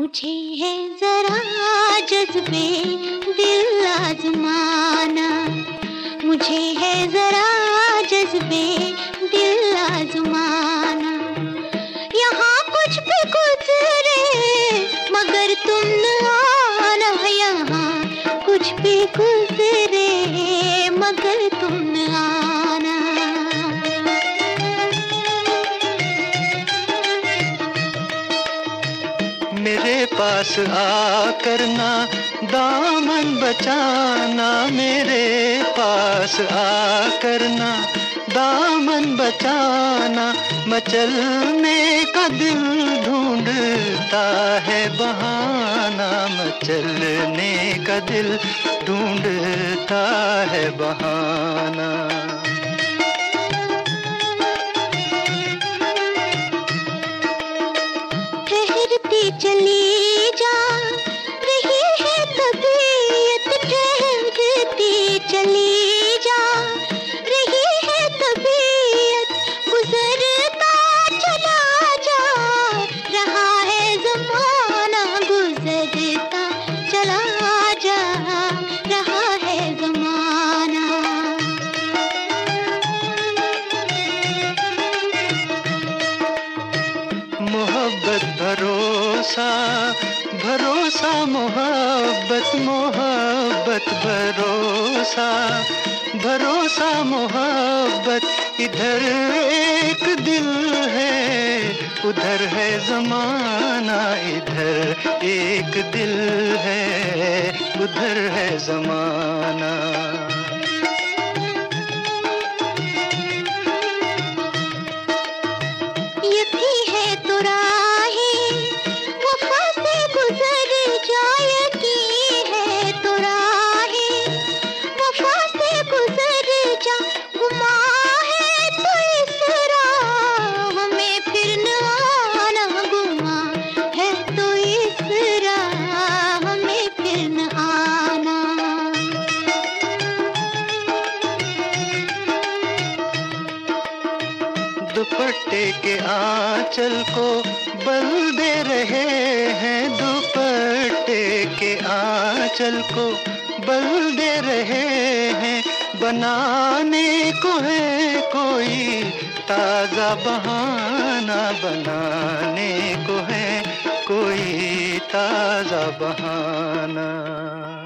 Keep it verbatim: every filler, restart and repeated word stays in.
मुझे है जरा जज्बे दिल आजमाना, मुझे है जरा जज्बे दिल आजमाना। यहाँ कुछ भी गुजरे मगर तुम न आना, यहाँ कुछ भी गुजरे मगर तुम न आना। मेरे पास आकर ना दामन बचाना, मेरे पास आकर ना दामन बचाना। मचलने का दिल ढूंढता है बहाना, मचलने का दिल ढूंढता है बहाना। चली जा रही है तबीयत, ठहरती चली जा रही है तबीयत। गुजरता चला जा रहा है ज़माना, गुजरता चला जा रहा है ज़माना। मोहब्बत भरोसा भरोसा मोहब्बत, मोहब्बत भरोसा भरोसा मोहब्बत। इधर एक दिल है उधर है ज़माना, इधर एक दिल है उधर है ज़माना। दुपट्टे के आंचल को बल दे रहे हैं, दुपट्टे के आंचल को बल दे रहे हैं। बनाने को है कोई ताज़ा बहाना, बनाने को है कोई ताज़ा बहाना।